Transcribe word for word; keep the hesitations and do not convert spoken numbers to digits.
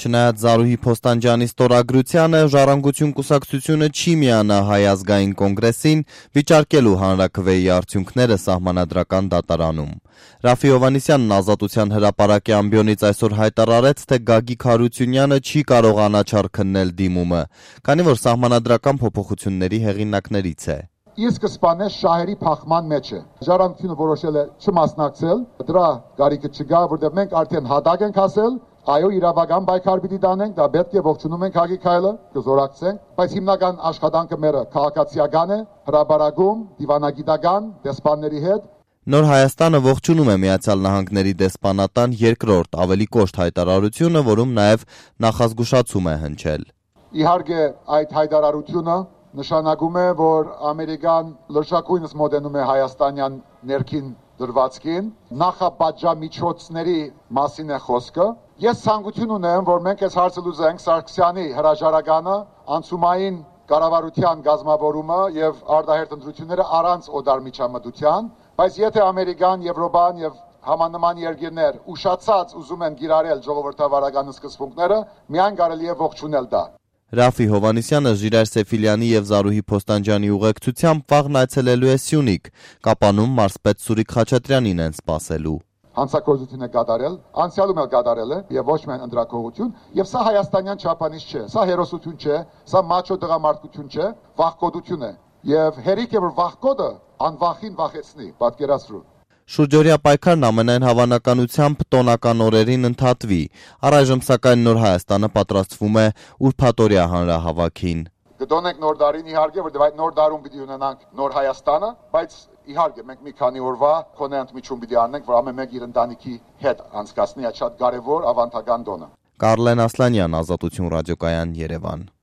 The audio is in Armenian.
Չնայած Զարուհի Փոստանջյանի ստորագրությանը, Ժառանգություն կուսակցությունը չի միանա Հայ ազգային կոնգրեսին վիճարկելու հանրաքվեի արդյունքները Սահմանադրական դատարանում։ Ռաֆի Հովհաննիսյանն Ազատության հրապարակի ամբիոնից այսօր հայտարարեց, թե Գագիկ Հարությունյանը չի կարող անաչառ քննել դիմումը, քանի որ Սահմանադրական փոփոխությունների հեղինակներից է։ Իսկ սկզբանե շահերի փախման մեջ է։ Ժառանգությունը որոշել է չմասնակցել, դրա գարիկը չկա, որտեղ մենք արդեն հատակ ենք ասել, այո, իրավական պայքար պիտի տանենք, դա պետք է ողջունում ենք Հագիկ Հայլը, կզորակցենք, բայց հիմնական աշխատանքը մերը քաղաքացիական է, հրապարակում, դիվանագիտական, դեսպանների հետ։ Նոր Հայաստանը ողջունում է Միացյալ Նահանգների դեսպանատան երկրորդ ավելի կոշտ հայտարարությունը, որում նաև նախազգուշացում է հնչել։ Իհարկե, այդ հայտարարությունը նշանակում է, որ Ամերիկան լրջակույնս մոտենում է հայաստանյան ներքին դրվածքին, նախապատժամիջոցների մասին է խոսքը։ Ես ցանկություն ունեմ, որ մենք այս հարցը լուծենք Սարգսյանի հրաժարականը, անցումային կառավարության կազմավորումը եւ արտահերթ ընտրությունները առանց օդար միջամտության, բայց եթե Ամերիկան, Եվրոպան եւ համանման երկրներ ուշացած ուզում են գիրառել ժողովրդավարական սկզբունքները, միայն կարելի է ողջունել դա։ Ռաֆի Հովհաննիսյանը Ժիրայր Սեֆիլյանի եւ Զարուհի Փոստանջյանի ուղեկցությամբ վաղն այցելելու է Սյունիք, Կապանում մարզպետ Սուրիկ Խաչատրյանին են սպասելու։ Հանցագործություն է կատարել, անցյալում էլ կատարել է եւ ոչ միայն ընդրակողություն, եւ սա հայաստանյան չափանիշ չէ, սա հերոսություն չէ, սա մաչո տղամարդկություն չէ, վախկոդություն է։ Եվ հերիք է որ վախկոդը անվախին վախեցնի, պատկերացրու։ Շուրջօրյա պայքարն ամենայն հավանականությամբ տոնական օրերին ընդհատվի, առայժմ սակայն Նոր Հայաստանը պատրաստվում է ուրբաթօրյա հանրահավաքին։ Կտոնենք նոր տարին իհարկե, որտեղ այդ նոր տարում պիտի ունենանք Նոր Հայաստանը, բայց իհարկե մենք մի քանի օրվա քոնե ընդմիջում պիտի անենք, որ ամեն մեկ իր ընտանիքի հետ անցկացնի այդ շատ կարևոր ավանդական տոնը։ Կարլեն Ասլանյան, Ազատություն ռադիոկայան, Երևան։